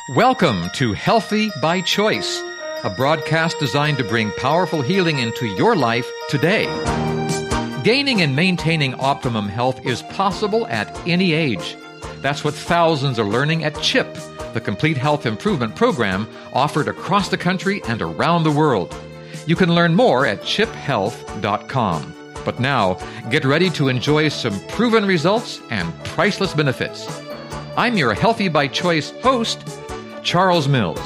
Welcome to Healthy by Choice, a broadcast designed to bring powerful healing into your life today. Gaining and maintaining optimum health is possible at any age. That's what thousands are learning at CHIP, the complete health improvement program offered across the country and around the world. You can learn more at chiphealth.com. But now, get ready to enjoy some proven results and priceless benefits. I'm your Healthy by Choice host, Charles Mills.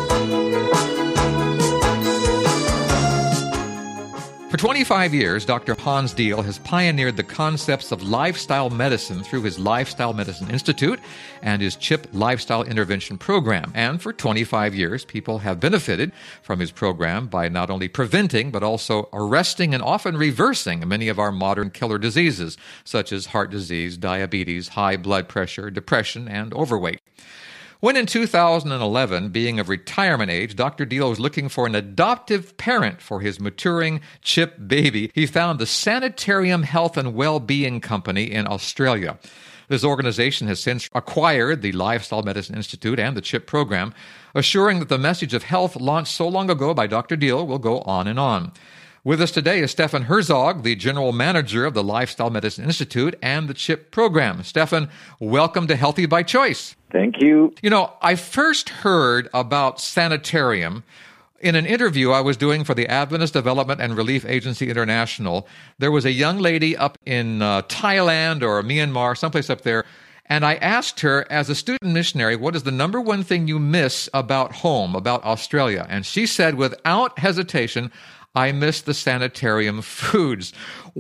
For 25 years, Dr. Hans Diehl has pioneered the concepts of lifestyle medicine through his Lifestyle Medicine Institute and his CHIP Lifestyle Intervention Program. And for 25 years, people have benefited from his program by not only preventing, but also arresting and often reversing many of our modern killer diseases, such as heart disease, diabetes, high blood pressure, depression, and overweight. When in 2011, being of retirement age, Dr. Diehl was looking for an adoptive parent for his maturing CHIP baby, he found the Sanitarium Health and Wellbeing Company in Australia. This organization has since acquired the Lifestyle Medicine Institute and the CHIP program, assuring that the message of health launched so long ago by Dr. Diehl will go on and on. With us today is Stefan Herzog, the General Manager of the Lifestyle Medicine Institute and the CHIP program. Stefan, welcome to Healthy by Choice. Thank you. You know, I first heard about Sanitarium in an interview I was doing for the Adventist Development and Relief Agency International. There was a young lady up in Thailand or Myanmar, someplace up there, and I asked her, as a student missionary, what is the number one thing you miss about home, about Australia? And she said, without hesitation, I miss the Sanitarium foods.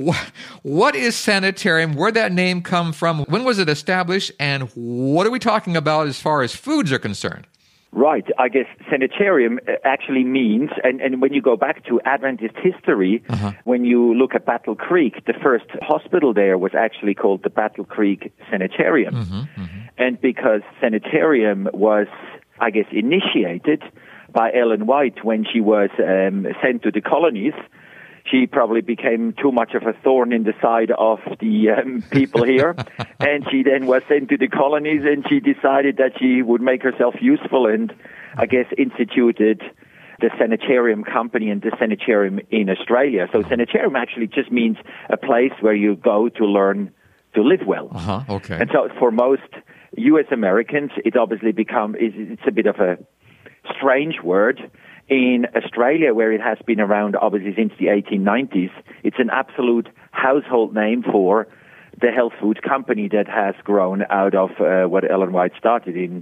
What is Sanitarium? Where'd that name come from? When was it established? And what are we talking about as far as foods are concerned? Right. I guess Sanitarium actually means, and when you go back to Adventist history, when you look at Battle Creek, the first hospital there was actually called the Battle Creek Sanitarium. And because Sanitarium was, I guess, initiated by Ellen White when she was sent to the colonies, she probably became too much of a thorn in the side of the people here. And she then was sent to the colonies, and she decided that she would make herself useful and, I guess, instituted the Sanitarium Company and the Sanitarium in Australia. So Sanitarium actually just means a place where you go to learn to live well. Okay. And so for most U.S. Americans, it's obviously it's a bit of a strange word. In Australia, where it has been around obviously since the 1890s, it's an absolute household name for the health food company that has grown out of what Ellen White started in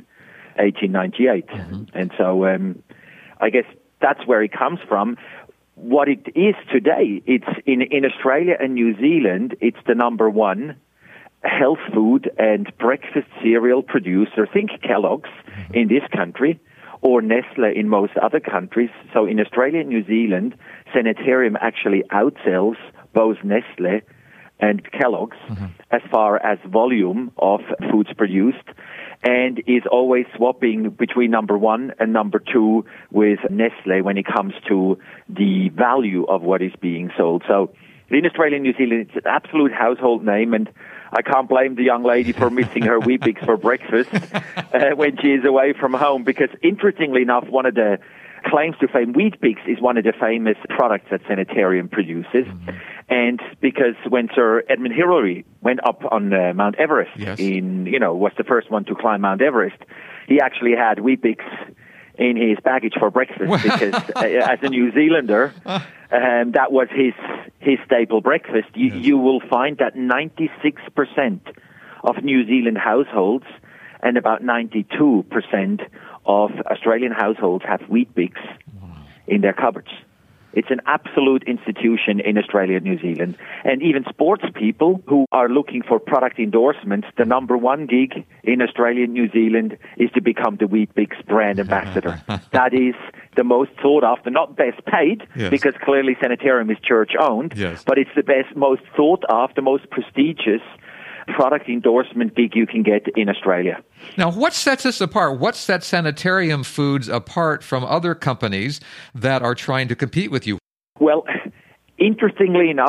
1898. And so I guess that's where it comes from. What it is today, it's in Australia and New Zealand, it's the number one health food and breakfast cereal producer. Think Kellogg's in this country, or Nestle in most other countries. So in Australia and New Zealand, Sanitarium actually outsells both Nestle and Kellogg's as far as volume of foods produced, and is always swapping between number one and number two with Nestle when it comes to the value of what is being sold. So in Australia and New Zealand, it's an absolute household name, and I can't blame the young lady for missing her Weet-Bix for breakfast when she is away from home, because interestingly enough, one of the claims to fame, Weet-Bix is one of the famous products that Sanitarium produces. And because when Sir Edmund Hillary went up on Mount Everest, was the first one to climb Mount Everest, he actually had Weet-Bix in his baggage for breakfast because as a New Zealander, that was his staple breakfast. You will find that 96% of New Zealand households and about 92% of Australian households have Weet-Bix in their cupboards. It's an absolute institution in Australia and New Zealand. And even sports people who are looking for product endorsements, the number one gig in Australia and New Zealand is to become the Weet-Bix brand ambassador. That is the most sought after, not best paid, because clearly Sanitarium is church-owned, but it's the most sought after, most prestigious product endorsement gig you can get in Australia. Now, what sets us apart? What sets Sanitarium Foods apart from other companies that are trying to compete with you? Well, Interestingly enough,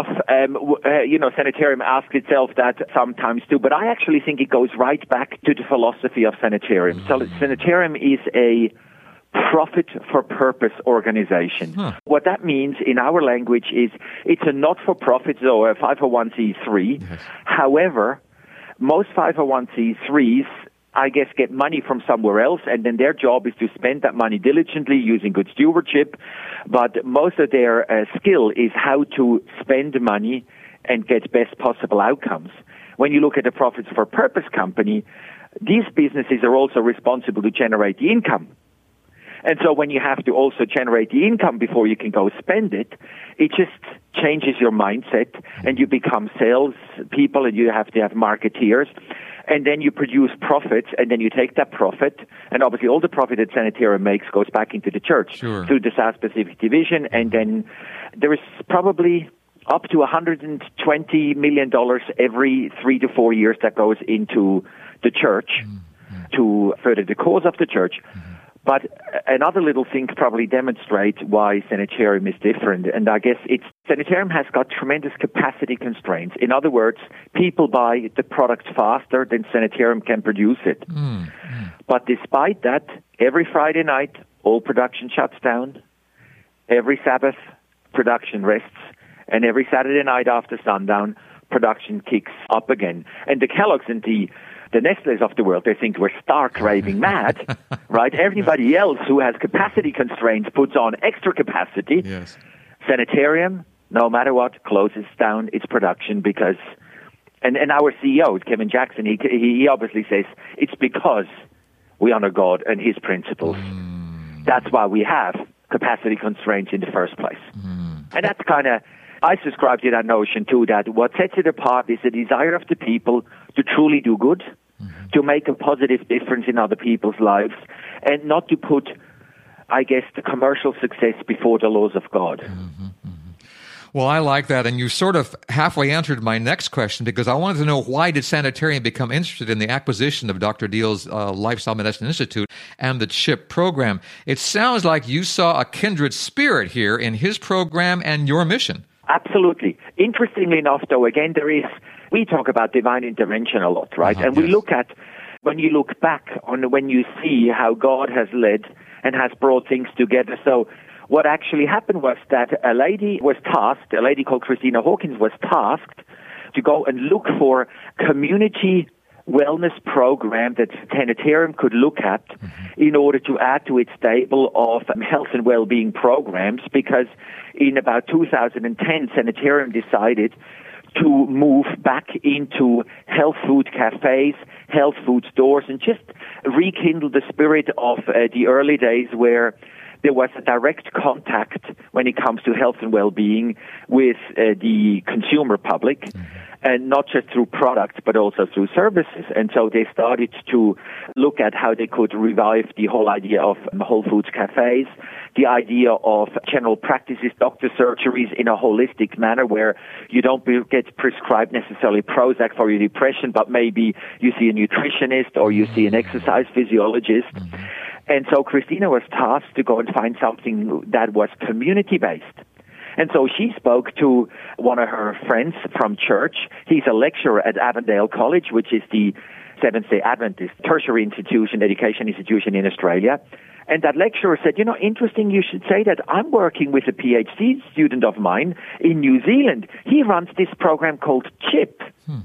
sanitarium asks itself that sometimes too, but I actually think it goes right back to the philosophy of sanitarium. So sanitarium is a profit-for-purpose organization. What that means in our language is it's a not-for-profit, so a 501c3. Yes. However, most 501c3s, I guess, get money from somewhere else, and then their job is to spend that money diligently using good stewardship. But most of their skill is how to spend money and get best possible outcomes. When you look at a profits-for-purpose company, these businesses are also responsible to generate the income. And so when you have to also generate the income before you can go spend it, it just changes your mindset, and you become sales people, and you have to have marketeers. And then you produce profits, and then you take that profit, and obviously all the profit that Sanitarium makes goes back into the church through the South Pacific Division, and then there is probably up to $120 million every 3 to 4 years that goes into the church to further the cause of the church. But another little thing to probably demonstrate why Sanitarium is different, and I guess Sanitarium has got tremendous capacity constraints. In other words, people buy the product faster than Sanitarium can produce it. But despite that, every Friday night, all production shuts down. Every Sabbath, production rests. And every Saturday night after sundown, production kicks up again. And the Kellogg's and the Nestle's of the world, they think we're stark raving mad, right? Everybody else who has capacity constraints puts on extra capacity. Yes. Sanitarium, no matter what, closes down its production because, and our CEO, Kevin Jackson, he obviously says it's because we honor God and His principles. That's why we have capacity constraints in the first place. And that's kind of, I subscribe to that notion too, that what sets it apart is the desire of the people to truly do good, to make a positive difference in other people's lives, and not to put, I guess, the commercial success before the laws of God. Well, I like that, and you sort of halfway answered my next question, because I wanted to know, why did Sanitarium become interested in the acquisition of Dr. Deal's Lifestyle Medicine Institute and the CHIP program? It sounds like you saw a kindred spirit here in his program and your mission. Absolutely. Interestingly enough, though, again, we talk about divine intervention a lot, right? And we look at, when you look back on when you see how God has led and has brought things together. So what actually happened was that a lady called Christina Hawkins was tasked to go and look for community wellness program that Sanitarium could look at in order to add to its stable of health and well-being programs, because in about 2010, Sanitarium decided to move back into health food cafes, health food stores, and just rekindle the spirit of the early days where there was a direct contact when it comes to health and well-being with the consumer public. And not just through products, but also through services. And so they started to look at how they could revive the whole idea of Whole Foods cafes, the idea of general practices, doctor surgeries in a holistic manner where you don't get prescribed necessarily Prozac for your depression, but maybe you see a nutritionist or you see an exercise physiologist. And so Christina was tasked to go and find something that was community-based. And so she spoke to one of her friends from church. He's a lecturer at Avondale College, which is the Seventh-day Adventist tertiary education institution in Australia. And that lecturer said, interesting you should say that. I'm working with a PhD student of mine in New Zealand. He runs this program called CHIP.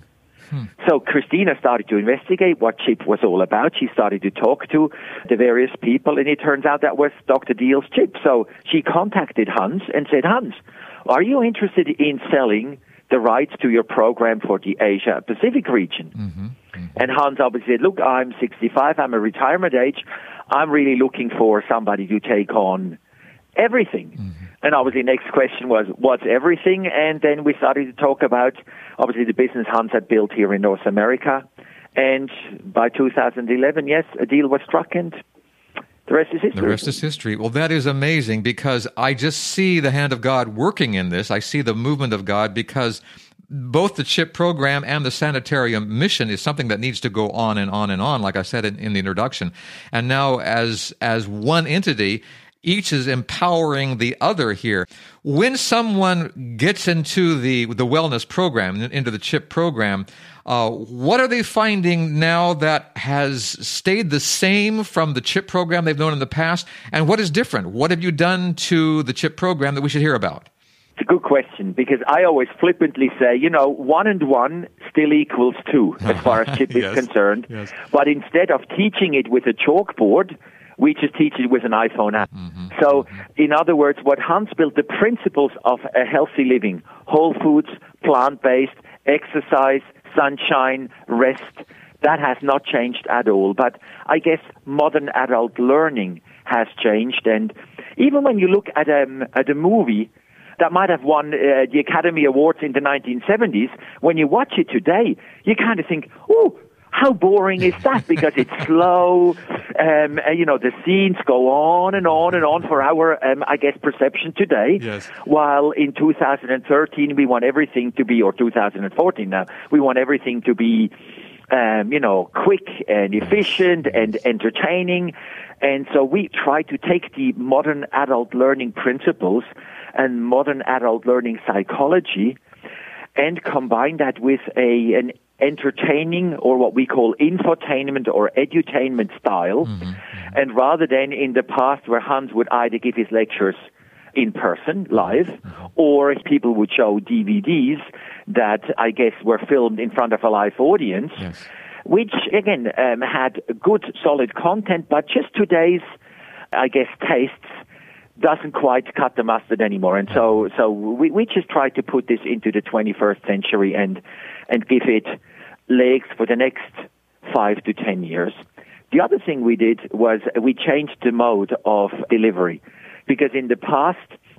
So Christina started to investigate what CHIP was all about. She started to talk to the various people, and it turns out that was Dr. Deal's CHIP. So she contacted Hans and said, Hans, are you interested in selling the rights to your program for the Asia-Pacific region? And Hans obviously said, look, I'm 65, I'm a retirement age. I'm really looking for somebody to take on everything. And obviously next question was, what's everything? And then we started to talk about, obviously, the business Hans had built here in North America. And by 2011, yes, a deal was struck, and the rest is history. The rest is history. Well, that is amazing, because I just see the hand of God working in this. I see the movement of God, because both the CHIP program and the Sanitarium mission is something that needs to go on and on and on, like I said in the introduction. And now as one entity, Each is empowering the other here. When someone gets into the wellness program, into the CHIP program, what are they finding now that has stayed the same from the CHIP program they've known in the past? And what is different? What have you done to the CHIP program that we should hear about? It's a good question, because I always flippantly say, 1 and 1 still equals 2 as far as CHIP is concerned. Yes. But instead of teaching it with a chalkboard, we just teach it with an iPhone app. So, in other words, what Hans built, the principles of a healthy living, whole foods, plant-based, exercise, sunshine, rest, that has not changed at all. But I guess modern adult learning has changed. And even when you look at a movie that might have won the Academy Awards in the 1970s, when you watch it today, you kind of think, oh, how boring is that? Because it's slow, the scenes go on and on and on for our, I guess, perception today. Yes. While in 2013 we want everything to be, or 2014 now, we want everything to be, quick and efficient and entertaining. And so we try to take the modern adult learning principles and modern adult learning psychology and combine that with an entertaining, or what we call infotainment or edutainment style. And rather than in the past where Hans would either give his lectures in person, live, or people would show DVDs that I guess were filmed in front of a live audience, which again had good, solid content, but just today's, I guess, tastes doesn't quite cut the mustard anymore. And so we just try to put this into the 21st century and give it legs for the next 5 to 10 years. The other thing we did was we changed the mode of delivery, because in the past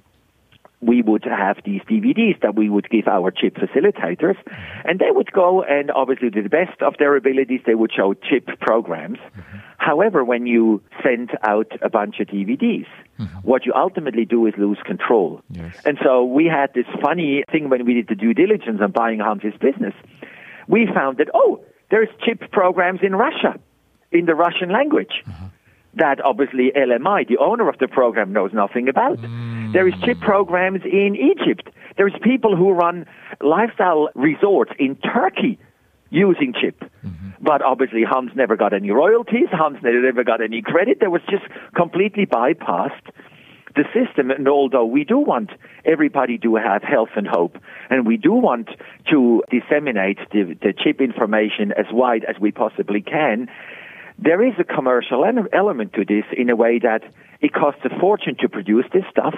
we would have these DVDs that we would give our CHIP facilitators, and they would go and obviously to the best of their abilities they would show CHIP programs. However, when you send out a bunch of DVDs, what you ultimately do is lose control. And so we had this funny thing when we did the due diligence on buying Hans's business. We found that, there's CHIP programs in Russia, in the Russian language, that obviously LMI, the owner of the program, knows nothing about. There is CHIP programs in Egypt. There's people who run lifestyle resorts in Turkey using CHIP. But obviously Hans never got any royalties, Hans never got any credit. There was just completely bypassed the system. And although we do want everybody to have health and hope, and we do want to disseminate the CHIP information as wide as we possibly can, there is a commercial element to this in a way that it costs a fortune to produce this stuff.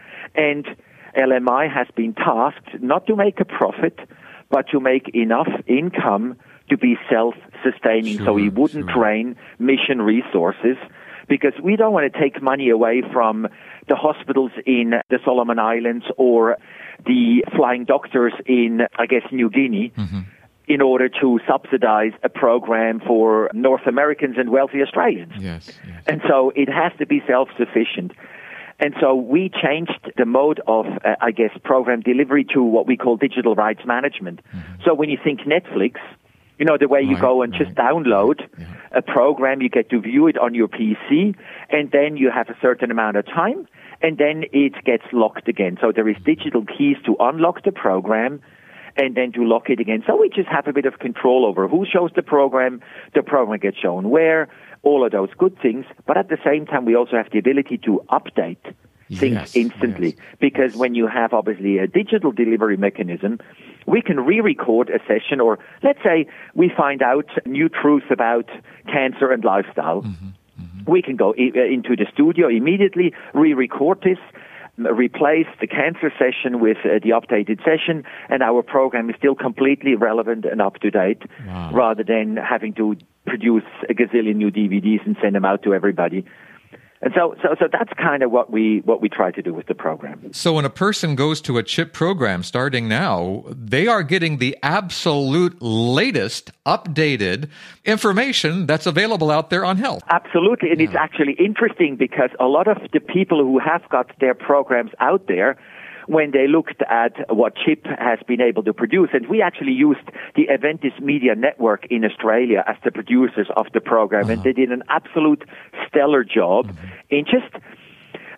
And LMI has been tasked not to make a profit, but to make enough income to be self-sustaining, so we wouldn't drain mission resources, because we don't want to take money away from the hospitals in the Solomon Islands or the flying doctors in, I guess, New Guinea, in order to subsidize a program for North Americans and wealthy Australians. And so it has to be self-sufficient. And so we changed the mode of, program delivery to what we call digital rights management. So when you think Netflix, the way you go and just download a program, you get to view it on your PC, and then you have a certain amount of time, and then it gets locked again. So there is digital keys to unlock the program, and then to lock it again. So we just have a bit of control over who shows the program gets shown where, all of those good things. But at the same time, we also have the ability to update things instantly. Because when you have, obviously, a digital delivery mechanism, we can re-record a session, or let's say we find out new truths about cancer and lifestyle. We can go into the studio immediately, re-record this, replace the cancer session with the updated session, and our program is still completely relevant and up to date, rather than having to produce a gazillion new DVDs and send them out to everybody. And so that's kind of what we try to do with the program. So when a person goes to a CHIP program starting now, they are getting the absolute latest, updated information that's available out there on health. Absolutely. And it's actually interesting because a lot of the people who have got their programs out there, when they looked at what CHIP has been able to produce, and we actually used the Aventis Media Network in Australia as the producers of the program, and they did an absolute stellar job in just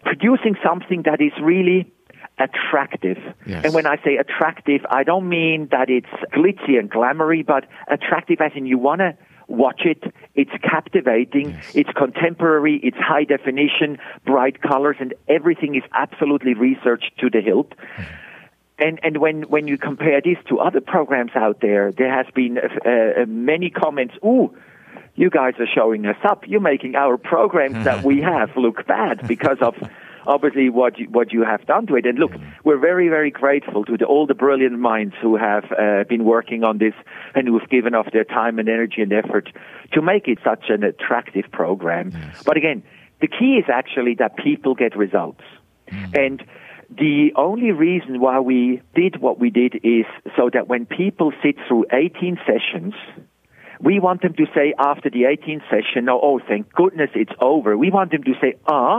producing something that is really attractive. Yes. And when I say attractive, I don't mean that it's glitzy and glamoury, but attractive as in you want to watch it. It's captivating. Yes. It's contemporary. It's high definition, bright colors, and everything is absolutely researched to the hilt. And when you compare this to other programs out there, there has been many comments, ooh, you guys are showing us up. You're making our programs that we have look bad because of obviously what you have done to it. And look, we're very, very grateful to all the brilliant minds who have been working on this and who have given off their time and energy and effort to make it such an attractive program. Yes. But again, the key is actually that people get results. And the only reason why we did what we did is so that when people sit through 18 sessions, we want them to say after the 18th session, oh, thank goodness it's over. We want them to say,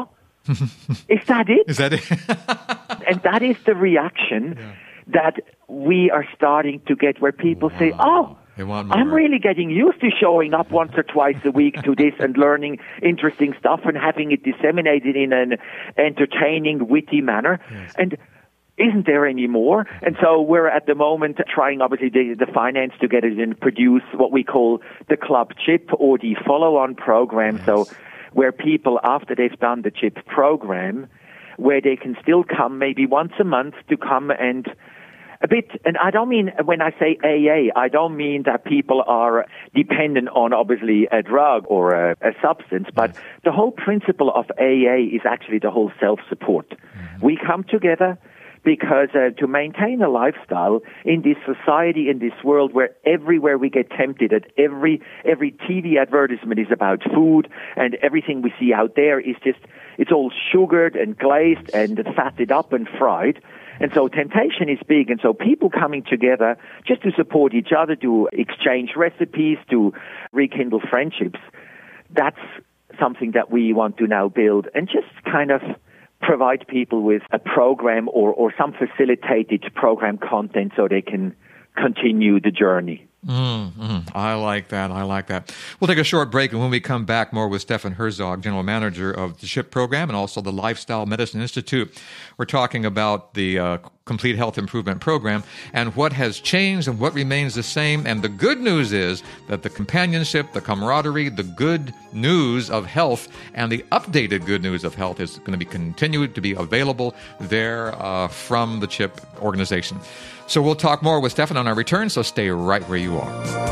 is that it? Is that it? And that is the reaction that we are starting to get where people say, They want more. I'm really getting used to showing up once or twice a week to this and learning interesting stuff and having it disseminated in an entertaining, witty manner. Yes. And isn't there any more? And so we're at the moment trying, obviously, the finance to get it and produce what we call the Club Chip or the follow-on program. Yes. So where people, after they've done the CHIP program, where they can still come maybe once a month to come and a bit, and I don't mean, when I say AA, I don't mean that people are dependent on, obviously, a drug or a substance, but the whole principle of AA is actually the whole self-support. Mm-hmm. We come together because to maintain a lifestyle in this society, in this world where everywhere we get tempted, at every TV advertisement is about food, and everything we see out there is just, it's all sugared and glazed and fatted up and fried. And so temptation is big, and so people coming together just to support each other, to exchange recipes, to rekindle friendships, that's something that we want to now build and just kind of provide people with a program or some facilitated program content so they can continue the journey. I like that. We'll take a short break, and when we come back, more with Stefan Herzog, General Manager of the CHIP program and also the Lifestyle Medicine Institute. We're talking about the Complete Health Improvement Program and what has changed and what remains the same. And the good news is that the companionship, the camaraderie, the good news of health, and the updated good news of health is going to be continued to be available there from the CHIP organization. So we'll talk more with Stefan on our return, so stay right where you are.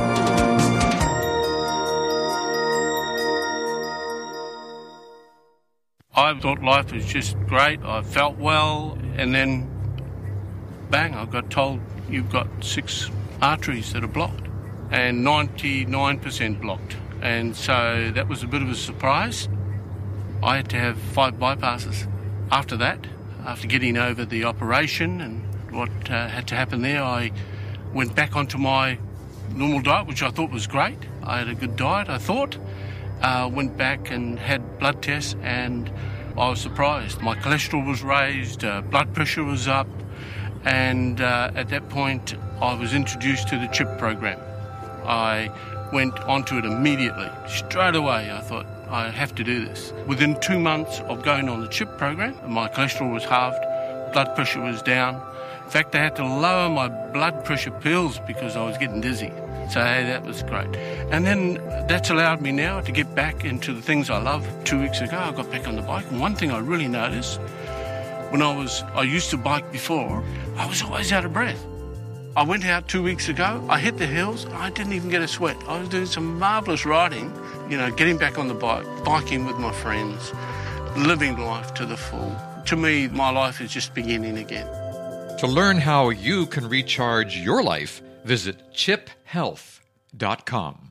I thought life was just great. I felt well, and then, bang, I got told you've got 6 arteries that are blocked, and 99% blocked. And so that was a bit of a surprise. I had to have 5 bypasses. After that, after getting over the operation and what had to happen there, I went back onto my normal diet, which I thought was great. I had a good diet, I thought. Went back and had blood tests, and I was surprised. My cholesterol was raised, blood pressure was up, and at that point I was introduced to the CHIP program. I went onto it immediately. Straight away I thought, I have to do this. Within 2 months of going on the CHIP program, my cholesterol was halved, blood pressure was down. In fact, I had to lower my blood pressure pills because I was getting dizzy. So, hey, that was great. And then that's allowed me now to get back into the things I love. 2 weeks ago, I got back on the bike. And one thing I really noticed, when I used to bike before, I was always out of breath. I went out 2 weeks ago, I hit the hills, I didn't even get a sweat. I was doing some marvellous riding, getting back on the bike, biking with my friends, living life to the full. To me, my life is just beginning again. To learn how you can recharge your life, visit chiphealth.com.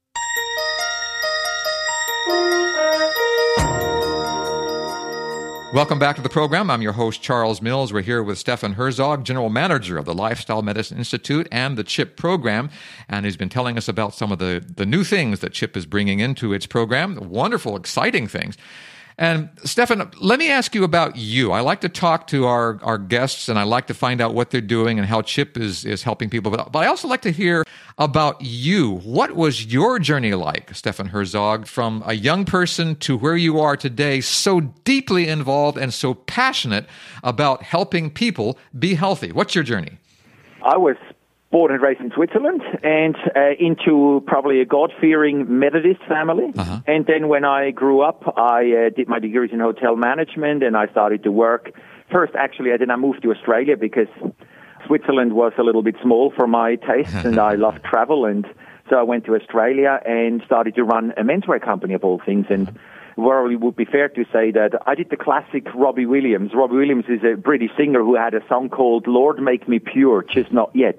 Welcome back to the program. I'm your host, Charles Mills. We're here with Stefan Herzog, General Manager of the Lifestyle Medicine Institute and the CHIP program. And he's been telling us about some of the new things that CHIP is bringing into its program, wonderful, exciting things. And Stefan, let me ask you about you. I like to talk to our guests, and I like to find out what they're doing and how CHIP is helping people. But I also like to hear about you. What was your journey like, Stefan Herzog, from a young person to where you are today, so deeply involved and so passionate about helping people be healthy? What's your journey? I was born and raised in Switzerland and into probably a God-fearing Methodist family. Uh-huh. And then when I grew up, I did my degrees in hotel management and I started to work. First, actually, I moved to Australia because Switzerland was a little bit small for my taste and I loved travel. And so I went to Australia and started to run a menswear company of all things. And well, it would be fair to say that I did the classic Robbie Williams. Robbie Williams is a British singer who had a song called Lord Make Me Pure, Just Not Yet.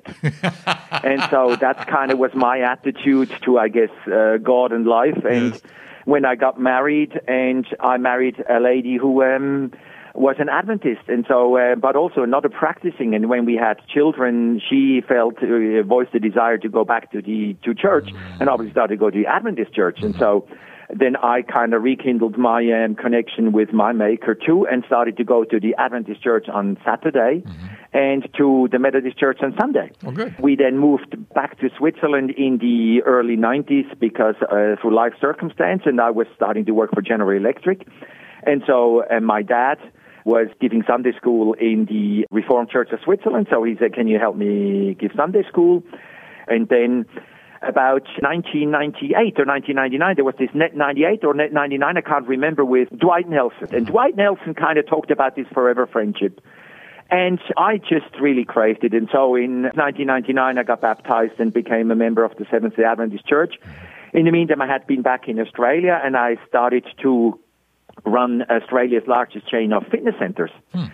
And so that's kind of was my attitude to, I guess, God and life. And when I got married, and I married a lady who was an Adventist, and so, but also not a practicing. And when we had children, she voiced the desire to go back to church, and obviously started to go to the Adventist church. And so then I kind of rekindled my connection with my Maker too, and started to go to the Adventist church on Saturday and to the Methodist church on Sunday. Oh, good. We then moved back to Switzerland in the early 90s because through life circumstance, and I was starting to work for General Electric. And so my dad was giving Sunday school in the Reformed Church of Switzerland, so he said, can you help me give Sunday school? And then about 1998 or 1999, there was this Net 98 or Net 99, I can't remember, with Dwight Nelson. And Dwight Nelson kind of talked about this forever friendship. And I just really craved it. And so in 1999, I got baptized and became a member of the Seventh-day Adventist Church. In the meantime, I had been back in Australia, and I started to run Australia's largest chain of fitness centers.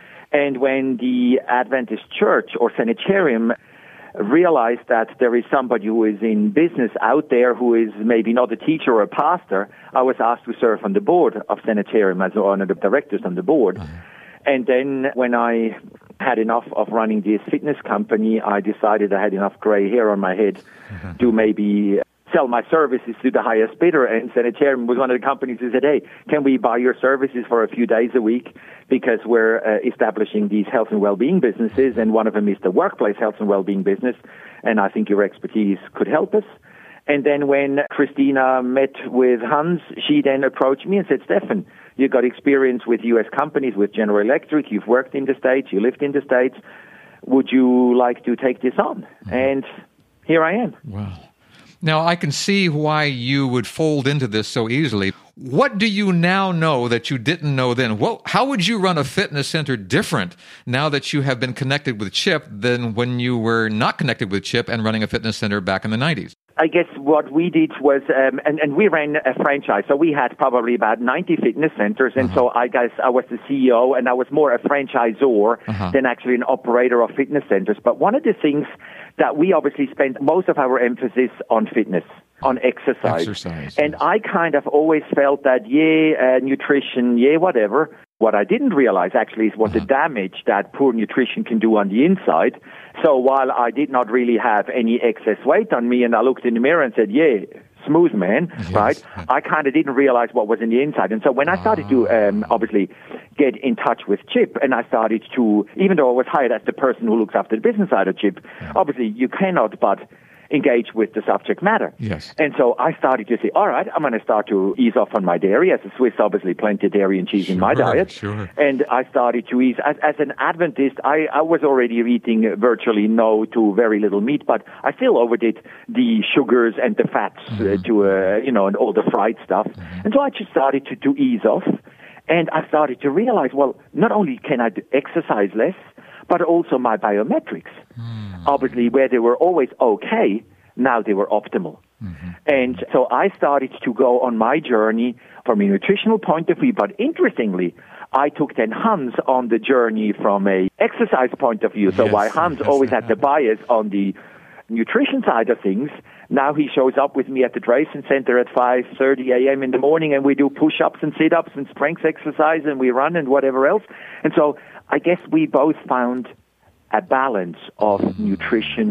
And when the Adventist Church or Sanitarium realized that there is somebody who is in business out there who is maybe not a teacher or a pastor, I was asked to serve on the board of Sanitarium as one of the directors on the board. And then when I had enough of running this fitness company, I decided I had enough gray hair on my head to maybe sell my services to the highest bidder. And Sanitarium was one of the companies who said, hey, can we buy your services for a few days a week? Because we're establishing these health and well-being businesses, and one of them is the workplace health and well-being business, and I think your expertise could help us. And then when Christina met with Hans, she then approached me and said, Stefan, you've got experience with U.S. companies, with General Electric, you've worked in the States, you lived in the States, would you like to take this on? And here I am. Wow. Now, I can see why you would fold into this so easily. What do you now know that you didn't know then? How would you run a fitness center different now that you have been connected with CHIP than when you were not connected with CHIP and running a fitness center back in the 90s? I guess what we did was, and we ran a franchise, so we had probably about 90 fitness centers, and so I guess I was the CEO, and I was more a franchisor than actually an operator of fitness centers. But one of the things that we obviously spent most of our emphasis on fitness, on exercise. And I kind of always felt that, nutrition, whatever. What I didn't realize actually is what the damage that poor nutrition can do on the inside. So while I did not really have any excess weight on me, and I looked in the mirror and said, smooth man, right? I kind of didn't realize what was in the inside. And so when I started to obviously get in touch with CHIP, and I started to, even though I was hired as the person who looks after the business side of CHIP, obviously you cannot but engage with the subject matter. Yes. And so I started to say, all right, I'm going to start to ease off on my dairy. As a Swiss, obviously, plenty of dairy and cheese in my diet. Sure. And I started to ease. As an Adventist, I was already eating virtually no to very little meat, but I still overdid the sugars and the fats and all the fried stuff. And so I just started to ease off. And I started to realize, well, not only can I exercise less, but also my biometrics. Obviously, where they were always okay, now they were optimal. And so I started to go on my journey from a nutritional point of view, but interestingly, I took then Hans on the journey from a exercise point of view. So while Hans always had the bias on the nutrition side of things, now he shows up with me at the Drayson Center at 5:30 a.m. in the morning, and we do push-ups and sit-ups and strength exercise, and we run and whatever else. And so I guess we both found a balance of nutrition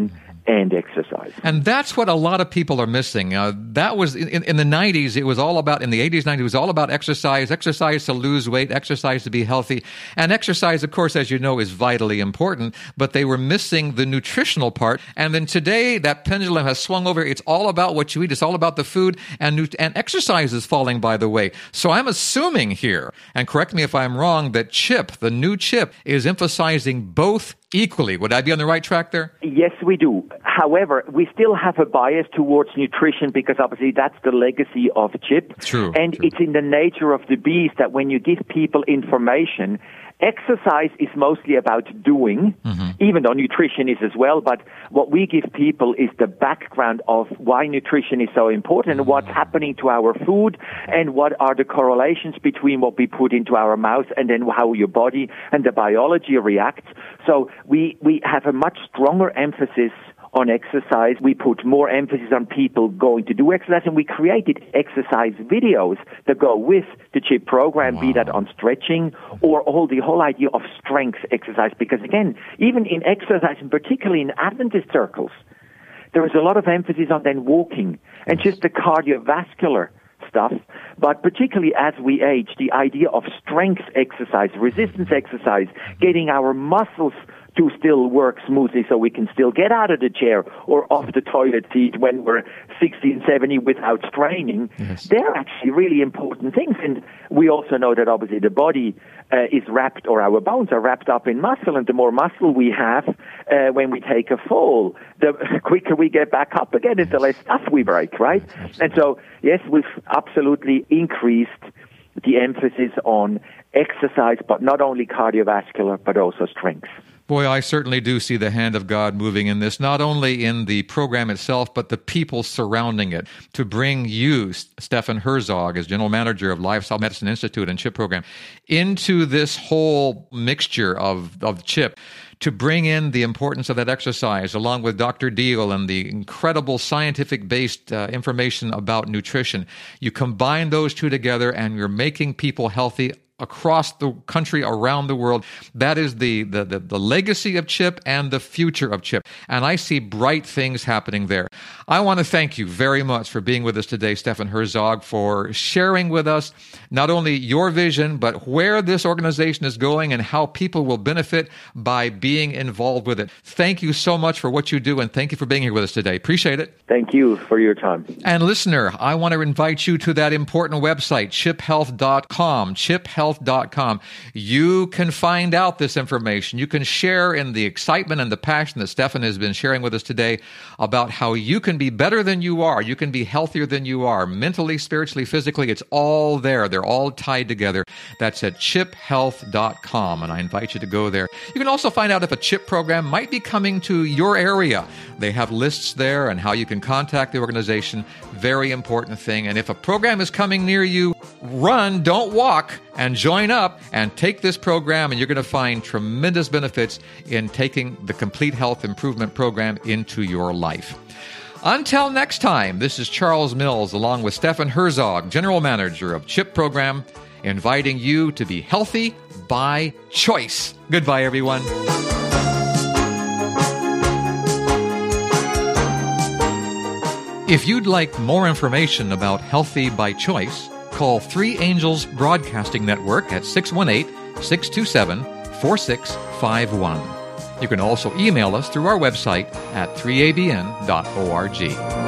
and exercise. And that's what a lot of people are missing. That was in the 90s, it was all about, in the 80s, 90s, it was all about exercise to lose weight, exercise to be healthy. And exercise, of course, as you know, is vitally important, but they were missing the nutritional part. And then today, that pendulum has swung over. It's all about what you eat. It's all about the food, and exercise is falling by the way. So I'm assuming here, and correct me if I'm wrong, that CHIP, the new CHIP, is emphasizing both equally. Would I be on the right track there? Yes, we do. However, we still have a bias towards nutrition because obviously that's the legacy of CHIP. True. And it's in the nature of the beast that when you give people information, exercise is mostly about doing, even though nutrition is as well, but what we give people is the background of why nutrition is so important, what's happening to our food, and what are the correlations between what we put into our mouth and then how your body and the biology reacts. So we have a much stronger emphasis on exercise. We put more emphasis on people going to do exercise, and we created exercise videos that go with the CHIP program, be that on stretching or the whole idea of strength exercise. Because again, even in exercise, and particularly in Adventist circles, there is a lot of emphasis on then walking and just the cardiovascular stuff. But particularly as we age, the idea of strength exercise, resistance exercise, getting our muscles to still work smoothly so we can still get out of the chair or off the toilet seat when we're 60 and 70 without straining. Yes. They're actually really important things. And we also know that obviously the body is wrapped, or our bones are wrapped up in muscle, and the more muscle we have when we take a fall, the quicker we get back up again and the less stuff we break, right? And so, yes, we've absolutely increased the emphasis on exercise, but not only cardiovascular, but also strength. Boy, I certainly do see the hand of God moving in this, not only in the program itself, but the people surrounding it, to bring you, Stefan Herzog, as General Manager of Lifestyle Medicine Institute and CHIP program, into this whole mixture of CHIP, to bring in the importance of that exercise, along with Dr. Deal and the incredible scientific-based information about nutrition. You combine those two together, and you're making people healthy across the country, around the world. That is the legacy of CHIP and the future of CHIP. And I see bright things happening there. I want to thank you very much for being with us today, Stefan Herzog, for sharing with us not only your vision, but where this organization is going and how people will benefit by being involved with it. Thank you so much for what you do, and thank you for being here with us today. Appreciate it. Thank you for your time. And listener, I want to invite you to that important website, chiphealth.com, chiphealth.com. You can find out this information. You can share in the excitement and the passion that Stefan has been sharing with us today about how you can be better than you are. You can be healthier than you are, mentally, spiritually, physically. It's all there. They're all tied together. That's at chiphealth.com, and I invite you to go there. You can also find out if a CHIP program might be coming to your area. They have lists there and how you can contact the organization. Very important thing. And if a program is coming near you, run, don't walk, and join up and take this program, and you're going to find tremendous benefits in taking the Complete Health Improvement Program into your life. Until next time, this is Charles Mills along with Stefan Herzog, General Manager of CHIP Program, inviting you to be healthy by choice. Goodbye, everyone. If you'd like more information about Healthy by Choice, call 3 Angels Broadcasting Network at 618-627-4651. You can also email us through our website at 3abn.org.